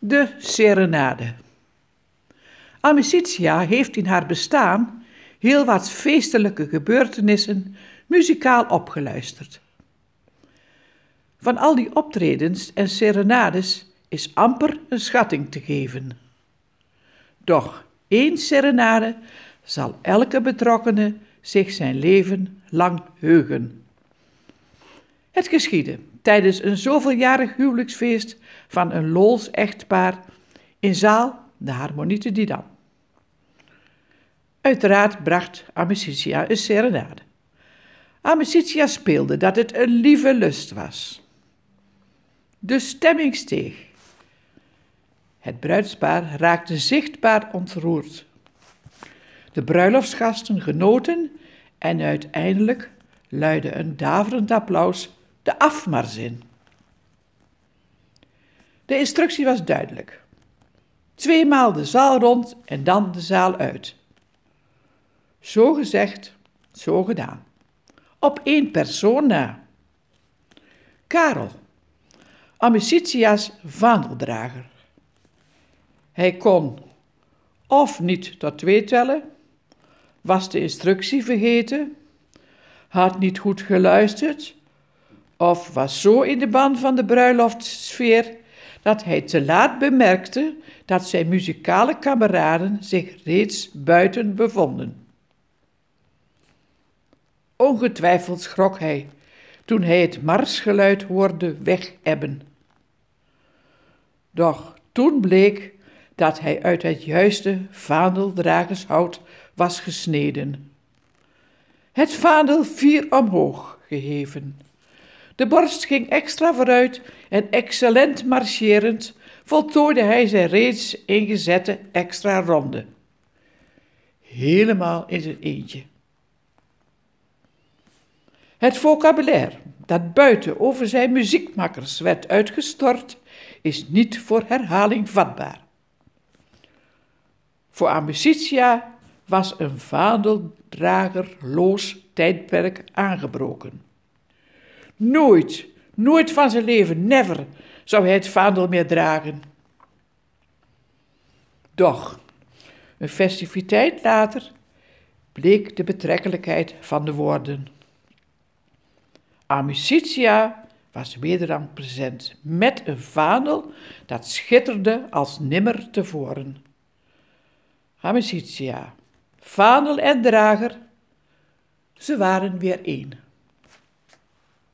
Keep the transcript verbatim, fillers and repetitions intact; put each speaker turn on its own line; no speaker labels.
De serenade. Amicitia heeft in haar bestaan heel wat feestelijke gebeurtenissen muzikaal opgeluisterd. Van al die optredens en serenades is amper een schatting te geven. Doch één serenade zal elke betrokkene zich zijn leven lang heugen. Het geschiedde tijdens een zoveeljarig huwelijksfeest van een Lools echtpaar in zaal de Harmoniete Didam. Uiteraard bracht Amicitia een serenade. Amicitia speelde dat het een lieve lust was. De stemming steeg. Het bruidspaar raakte zichtbaar ontroerd. De bruiloftsgasten genoten en uiteindelijk luidde een daverend applaus de afmars in. De instructie was duidelijk. Tweemaal de zaal rond en dan de zaal uit. Zo gezegd, zo gedaan. Op één persoon na. Karel, Amicitia's vaandeldrager. Hij kon of niet tot twee tellen, was de instructie vergeten, had niet goed geluisterd, of was zo in de ban van de bruiloftsfeer dat hij te laat bemerkte dat zijn muzikale kameraden zich reeds buiten bevonden. Ongetwijfeld schrok hij toen hij het marsgeluid hoorde wegebben. Doch toen bleek dat hij uit het juiste vaandeldragershout was gesneden. Het vaandel vier omhoog geheven. De borst ging extra vooruit en excellent marcherend voltooide hij zijn reeds ingezette extra ronde. Helemaal in zijn eentje. Het vocabulaire dat buiten over zijn muziekmakkers werd uitgestort, is niet voor herhaling vatbaar. Voor Amicitia was een vaandeldragerloos tijdperk aangebroken. Nooit, nooit van zijn leven, never, zou hij het vaandel meer dragen. Doch, een festiviteit later, bleek de betrekkelijkheid van de woorden. Amicitia was wederom present met een vaandel dat schitterde als nimmer tevoren. Amicitia, vaandel en drager, ze waren weer één.